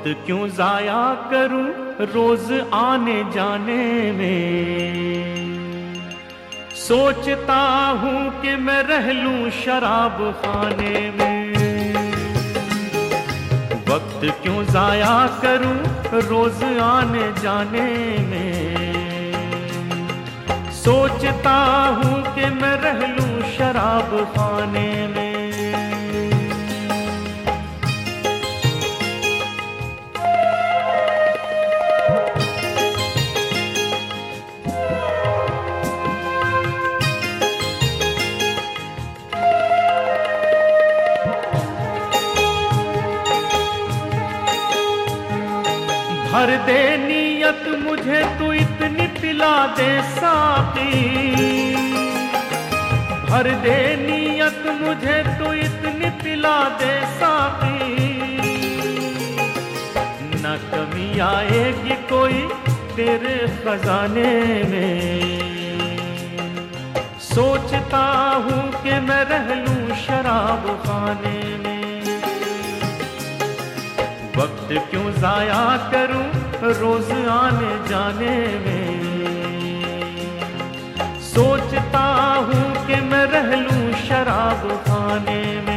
क्यों जाया करूं रोज आने जाने में। सोचता हूं कि मैं रह लूं शराब खाने में। वक्त क्यों जाया करूं रोज आने जाने में। सोचता हूं कि मैं रह लूं शराब खाने में। भर दे नीयत मुझे तू इतनी पिला दे साकी। भर दे नीयत मुझे तू इतनी पिला दे साकी। न कमी आएगी कोई तेरे खजाने में। सोचता हूं कि मैं रह लूं शराब खाने में। वक्त क्यों जाया करूं रोज आने जाने में। सोचता हूं कि मैं रह लूं शराब खाने में।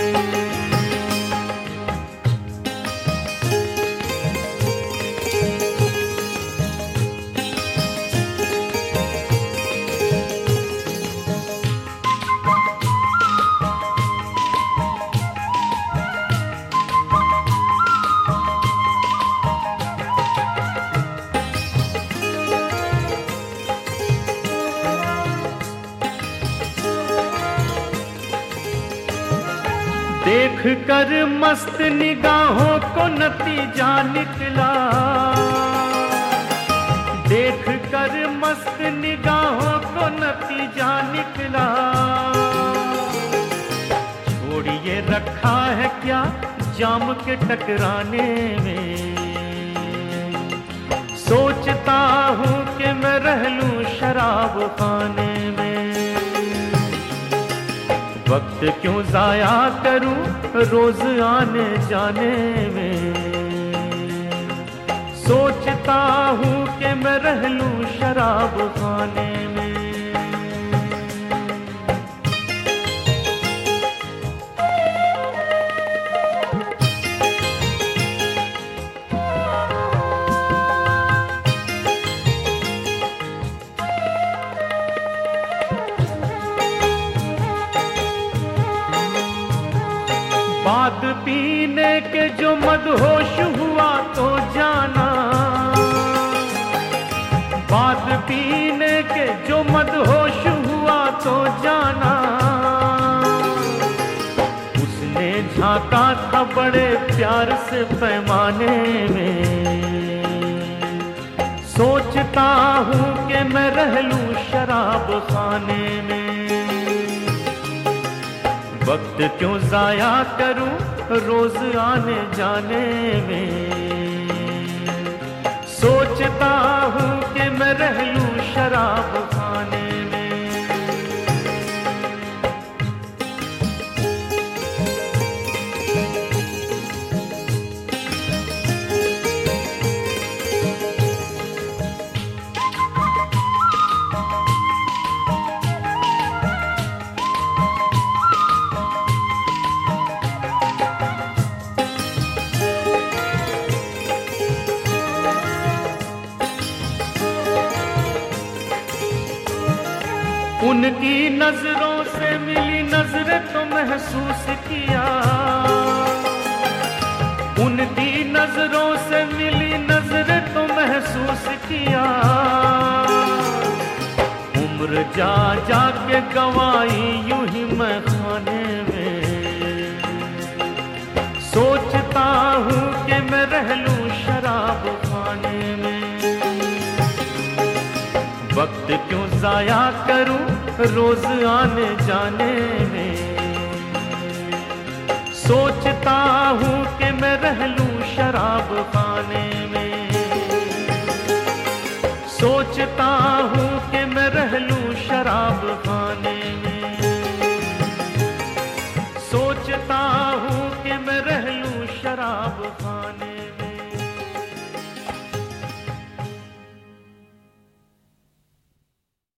देख कर मस्त निगाहों को नतीजा निकला। देख कर मस्त निगाहों को नतीजा निकला। छोड़िए रखा है क्या जाम के टकराने में। सोचता हूं कि मैं रह लूं शराब खाने में। वक्त क्यों जाया करूं रोज आने जाने में। सोचता हूं कि मैं रह लूं शराब खाने में। बात पीने के जो मदहोश हुआ तो जाना। बात पीने के जो मदहोश हुआ तो जाना। उसने झांका था बड़े प्यार से पैमाने में। सोचता हूं कि मैं रह लूं शराब खाने में। वक्त क्यों जाया करूं रोज आने जाने में। सोचता हूं कि मैं रह लूं शराब खाने में। उनकी नजरों से मिली नजरें तो महसूस किया। उनकी नजरों से मिली नजरें तो महसूस किया। उम्र जा जा के गंवाई यूं ही मैं खाने में। सोचता हूं कि मैं रह लूं शराब खाने में। वक्त क्यों जाया करूं रोज आने जाने में। सोचता हूं कि मैं रह लूं शराब खाने में। सोचता हूं कि मैं रह लूं शराब खाने में। सोचता हूं कि मैं रह लूं शराब खाने